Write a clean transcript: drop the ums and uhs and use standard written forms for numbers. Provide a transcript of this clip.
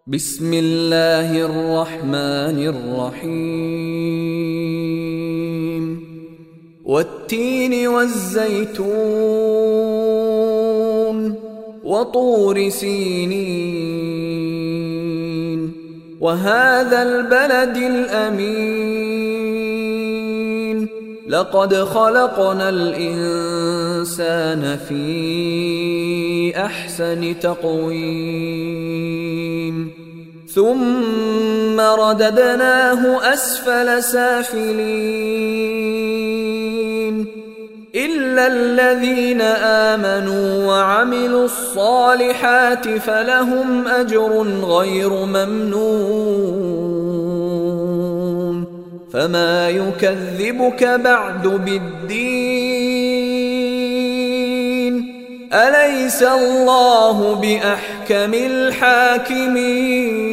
بسم الله الرحمن الرحيم والتين والزيتون وطور سينين وهذا البلد الأمين لقد خلقنا الإنسان في أحسن تقويم ثم رددناه أسفل سافلين إلا الذين آمنوا وعملوا الصالحات فلهم أجر غير ممنون فما يكذبك بعد بالدين أليس الله بأحكم الحاكمين